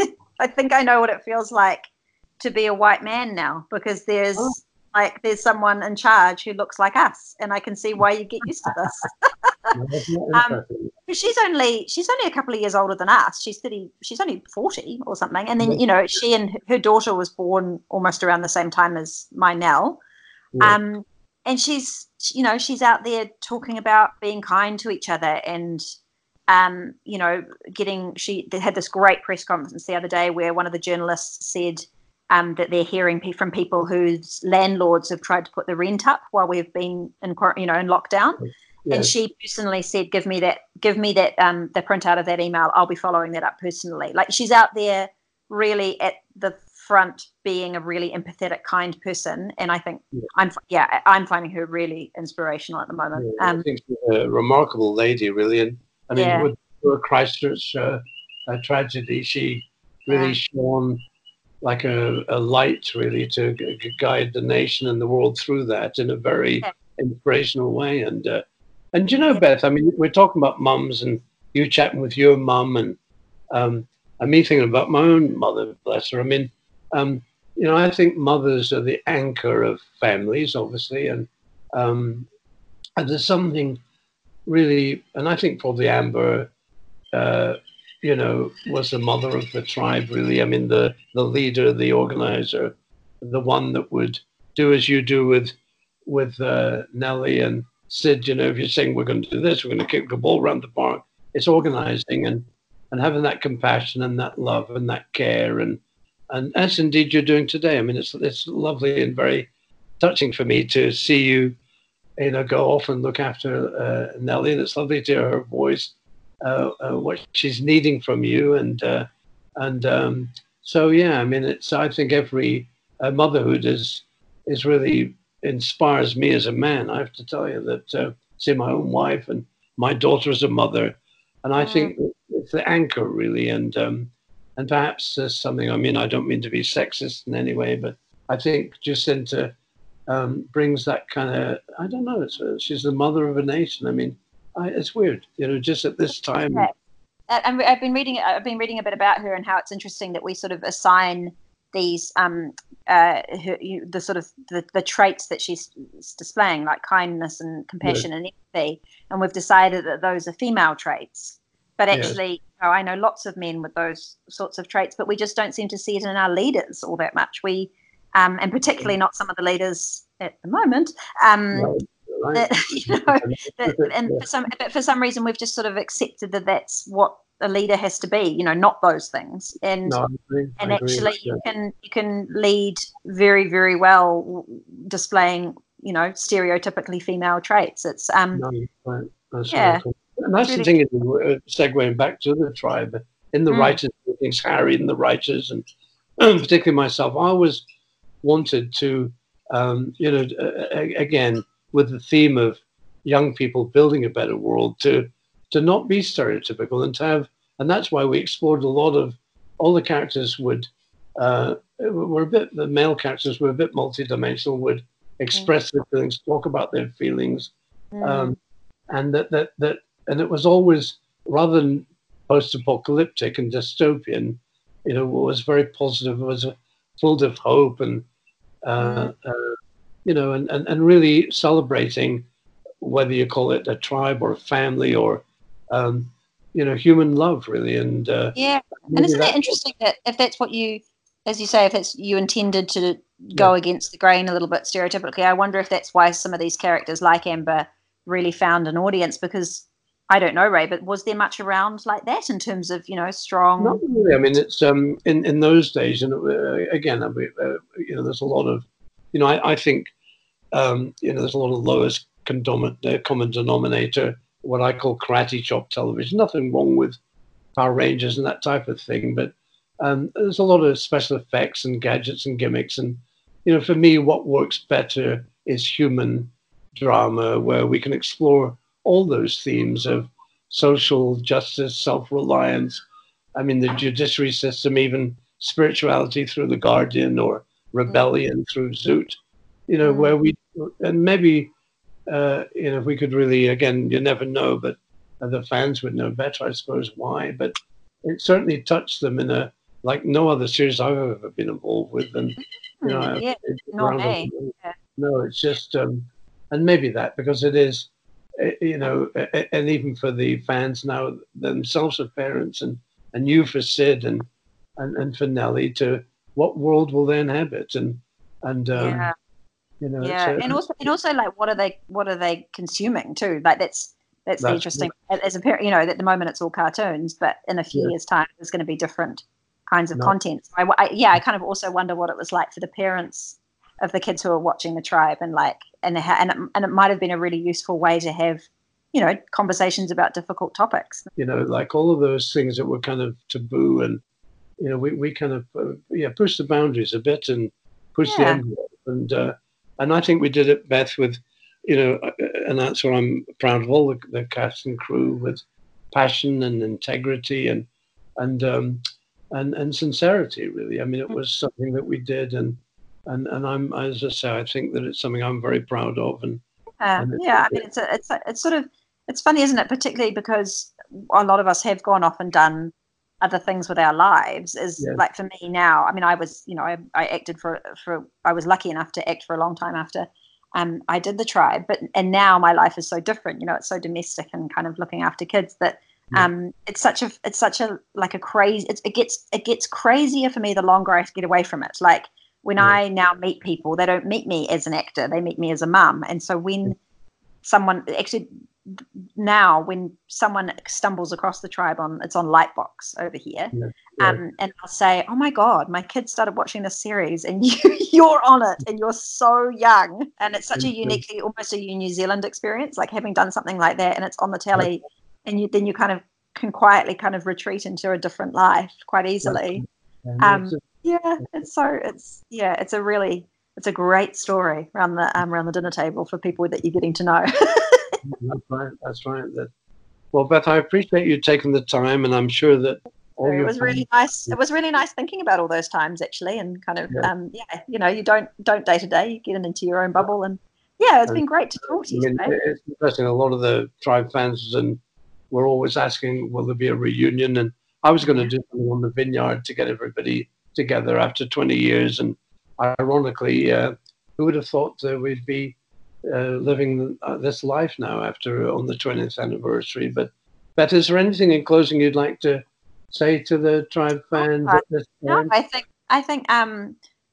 I think I know what it feels like to be a white man now, because there's Oh. like there's someone in charge who looks like us, and I can see why you get used to this." That's not Um, interesting. But she's only she's only a couple of years older than us. She's thirty. She's only forty or something. And then Yeah. you know, she and her daughter was born almost around the same time as my Nell. Yeah. Um, and she's you know she's out there talking about being kind to each other, and um, you know, getting she they had this great press conference the other day where one of the journalists said um, that they're hearing pe- from people whose landlords have tried to put the rent up while we've been in quar- you know in lockdown. And Yes. she personally said, "Give me that, give me that, um, the printout of that email. I'll be following that up personally." Like, she's out there, really at the front, being a really empathetic, kind person. And I think Yeah. I'm, yeah, I'm finding her really inspirational at the moment. Yeah, I Um, think she's a remarkable lady, really. And I mean, Yeah. with the Christchurch uh, uh, tragedy, she really Yeah. shone like a, a light, really, to g- g- guide the nation and the world through that in a very Yeah. inspirational way. And uh, and you know, Yeah. Beth, I mean, we're talking about mums and you chatting with your mum, and um, and me thinking about my own mother, bless her. I mean, um, you know, I think mothers are the anchor of families, obviously, and um, and there's something really, and I think probably Amber, uh, you know, was the mother of the tribe, really. I mean, the, the leader, the organizer, the one that would do as you do with with uh, Nellie and Sid. You know, if you're saying we're going to do this, we're going to kick the ball around the park, it's organizing and, and having that compassion and that love and that care. And, and as indeed you're doing today. I mean, it's, it's lovely and very touching for me to see you, you know, go off and look after uh, Nellie. And it's lovely to hear her voice, uh, uh, what she's needing from you. And uh, and um, so, yeah, I mean, it's, I think every uh, motherhood is is really inspires me as a man. I have to tell you that, uh, see my own wife and my daughter as a mother. And I Mm. think it's the anchor, really. And um, and perhaps there's something, I mean, I don't mean to be sexist in any way, but I think Jacinta um, brings that kind of, I don't know, it's, uh, she's the mother of a nation. I mean, I, it's weird, you know, just at this time. Yeah. Uh, and I've been reading. I've been reading a bit about her and how it's interesting that we sort of assign these um, uh, her, you, the sort of the, the traits that she's displaying, like kindness and compassion and empathy, and we've decided that those are female traits. But Yes. actually, you know, I know lots of men with those sorts of traits, but we just don't seem to see it in our leaders all that much. We, um, and particularly not some of the leaders at the moment. Um, No, you're right. that, you know, that, and for some, but for some reason, we've just sort of accepted that that's what a leader has to be. You know, not those things. And No, I agree. and I agree. actually, you can you can lead very very well, displaying, you know, stereotypically female traits. It's um No, you're right. That's Yeah. really cool. And that's the Really- thing, is, uh, segueing back to the tribe, in the Mm. writers, meetings, Harry and the writers, and particularly myself, I always wanted to, um, you know, uh, again, with the theme of young people building a better world, to to not be stereotypical and to have, and that's why we explored a lot of, all the characters would, uh, were a bit, the male characters were a bit multidimensional, would express their feelings, talk about their feelings, mm, um, and that, that, that, and it was always, rather than post-apocalyptic and dystopian, you know, it was very positive, it was full of hope and, uh, uh, you know, and, and, and really celebrating, whether you call it a tribe or a family or, um, you know, human love, really. And uh, yeah, and isn't it interesting that if that's what you, as you say, if it's you intended to go yeah. against the grain a little bit stereotypically, I wonder if that's why some of these characters like Amber really found an audience, because I don't know, Ray, but was there much around like that in terms of, you know, strong? Not really. I mean, it's um in, in those days, and uh, again, I mean, uh, you know, there's a lot of, you know, I, I think, um, you know, there's a lot of lowest condom- uh, common denominator, what I call karate chop television. Nothing wrong with Power Rangers and that type of thing, but um, there's a lot of special effects and gadgets and gimmicks. And, you know, for me, what works better is human drama, where we can explore all those themes of social justice, self-reliance. I mean, the judiciary system, even spirituality through The Guardian, or rebellion mm. through Zoot, you know, mm. where we, and maybe, uh, you know, if we could really, again, you never know, but the fans would know better, I suppose, why. But it certainly touched them in a, like no other series I've ever been involved with. And, you know, yeah, it, not me. Yeah. No, it's just, um, and maybe that, because it is, you know, and even for the fans now themselves, of parents, and, and you for Sid, and, and, and for Nellie, to what world will they inhabit? And, and, um, yeah. you know, yeah. a, and also, and also like, what are they, what are they consuming too? Like that's, that's, that's the interesting, yeah. as a parent, you know, at the moment it's all cartoons, but in a few yeah. years time, there's going to be different kinds of no. content. So I, I, yeah, I kind of also wonder what it was like for the parents of the kids who are watching the tribe, and like, and and it, and it might have been a really useful way to have, you know, conversations about difficult topics. You know, like all of those things that were kind of taboo, and you know, we, we kind of uh, yeah push the boundaries a bit and push yeah. the envelope, and uh, and I think we did it, Beth, with, you know, and that's what I'm proud of, all the, the cast and crew, with passion and integrity and and um, and and sincerity. Really, I mean, it was something that we did, and. And and I'm, as I say, I think that it's something I'm very proud of. And, uh, and yeah, I mean, it's a, it's a, it's sort of, it's funny, isn't it? Particularly because a lot of us have gone off and done other things with our lives. Is yeah. like for me now. I mean, I was, you know, I, I acted for for. I was lucky enough to act for a long time after, um, I did the tribe. But and now my life is so different. You know, it's so domestic and kind of looking after kids that. Yeah. Um, it's such a, it's such a like a crazy. It's, it gets, it gets crazier for me the longer I get away from it. Like. When yeah. I now meet people, they don't meet me as an actor, they meet me as a mum. And so when yeah. someone, actually now when someone stumbles across the tribe on, it's on Lightbox over here, yeah. Yeah. Um, and I'll say, oh my God, my kids started watching this series and you, you're on it and you're so young. And it's such a uniquely, almost a New Zealand experience, like having done something like that and it's on the telly yeah. and you then you kind of can quietly kind of retreat into a different life quite easily. Um, yeah, it's so it's yeah, it's a really it's a great story around the um, around the dinner table for people that you're getting to know. That's right. That's right. That, well, Beth, I appreciate you taking the time, and I'm sure that all it your was really nice. It was really nice thinking about all those times actually, and kind of yeah, um, yeah you know, you don't don't day to day, you get into your own bubble, and yeah, it's and, been great to talk to you. I mean, today. It's interesting. A lot of the tribe fans and were always asking, will there be a reunion? And I was going to do something on the Vineyard to get everybody together after twenty years, and ironically, uh, who would have thought that we'd be uh, living uh, this life now after on the twentieth anniversary? But Beth, is there anything in closing you'd like to say to the tribe fans? Oh, at this no, I think I think um,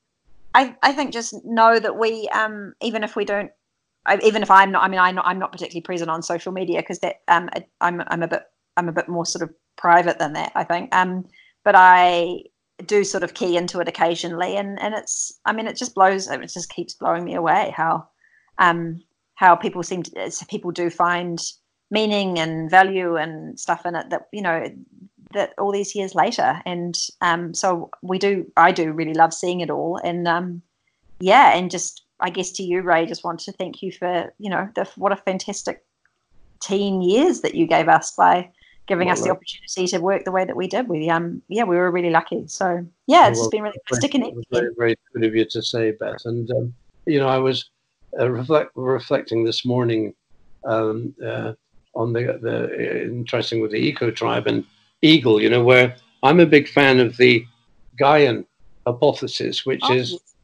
I I think just know that we um, even if we don't, I, even if I'm not, I mean, I'm not, I'm not particularly present on social media because that um, I'm I'm a bit I'm a bit more sort of private than that, I think. Um, but I do sort of key into it occasionally, and and it's I mean it just blows it just keeps blowing me away how um how people seem to people do find meaning and value and stuff in it that you know that all these years later, and um so we do I do really love seeing it all, and um yeah and just I guess to you, Ray, just want to thank you for you know the, what a fantastic teen years that you gave us by giving well, us the opportunity to work the way that we did. We um yeah we were really lucky, so yeah it's well, just been really nice to connect. Very, very good of you to say, Beth. And um, you know I was uh, reflect, reflecting this morning um, uh, on the the uh, interesting with the Eco Tribe and Eagle, you know, where I'm a big fan of the Gaian hypothesis, which oh, is yes.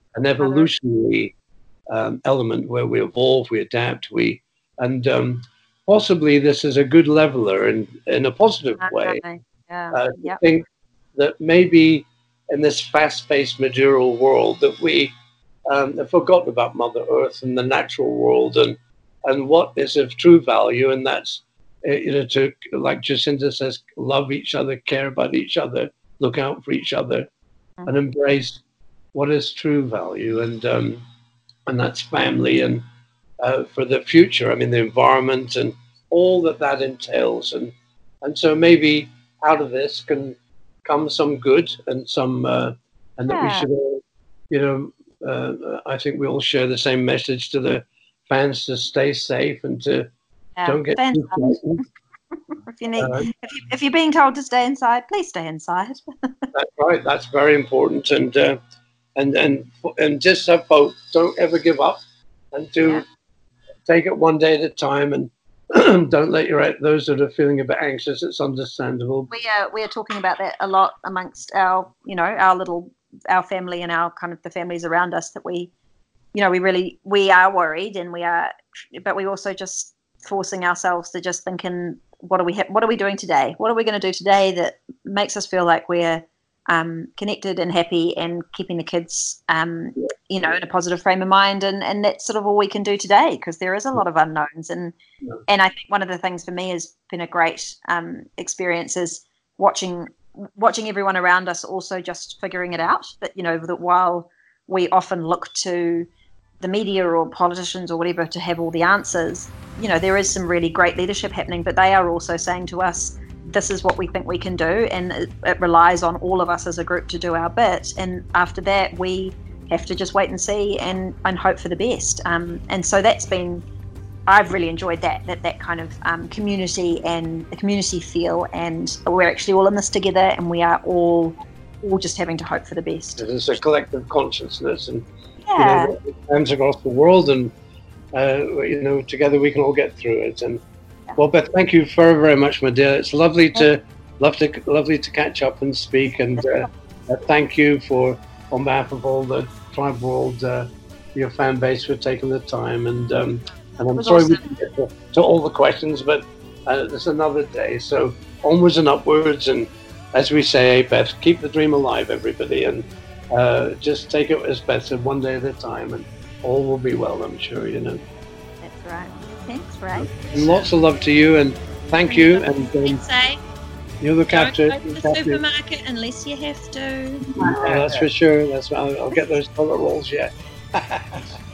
an evolutionary um, element where we evolve, we adapt, we and um, possibly this is a good leveler in in a positive way. Yeah. Uh, Yep. I think that maybe in this fast-paced material world that we um, have forgotten about Mother Earth and the natural world and and what is of true value, and that's uh, you know to, like Jacinta says, love each other, care about each other, look out for each other, mm-hmm. and embrace what is true value, and um, and that's family, and uh, for the future, I mean the environment and all that that entails, and and so maybe out of this can come some good and some uh, and that yeah. we should all, you know, uh, I think we all share the same message to the fans to stay safe and to yeah. don't get too frightened. if you need, uh, if, you, if you're being told to stay inside, please stay inside. That's right. That's very important, and uh, and and and just have hope. Don't ever give up, and do yeah. take it one day at a time, and don't let your those that are feeling a bit anxious. It's understandable. We are we are talking about that a lot amongst our you know our little our family and our kind of the families around us, that we you know we really we are worried, and we are, but we also just forcing ourselves to just thinking, what are we ha- what are we doing today? What are we going to do today that makes us feel like we're um, connected and happy, and keeping the kids um, you know in a positive frame of mind, and and that's sort of all we can do today, because there is a lot of unknowns, and yeah. and I think one of the things for me has been a great um, experience is watching watching everyone around us also just figuring it out, that you know that while we often look to the media or politicians or whatever to have all the answers, you know there is some really great leadership happening, but they are also saying to us, this is what we think we can do, and it, it relies on all of us as a group to do our bit, and after that we have to just wait and see and, and hope for the best. Um, and so that's been, I've really enjoyed that, that that kind of um, community and the community feel, and we're actually all in this together, and we are all all just having to hope for the best. It is a collective consciousness, and yeah. you know, fans across the world, and uh, you know, together we can all get through it. And yeah. well, Beth, thank you very, very much, my dear. It's lovely to, love to, lovely to catch up and speak. And uh, uh, thank you for, on behalf of all the Tribe World, uh, your fan base, for taking the time. And um, and I'm sorry awesome. we didn't get to, to all the questions, but uh, it's another day. So onwards and upwards, and as we say, Beth, keep the dream alive, everybody, and uh, just take it, as Beth said, one day at a time, and all will be well, I'm sure, you know. That's right. Thanks, Ray. And lots of love to you, and thank you. And um, say, you look don't after go to the supermarket unless you have to. Yeah, that's for sure. That's I'll, I'll get those toilet rolls yet.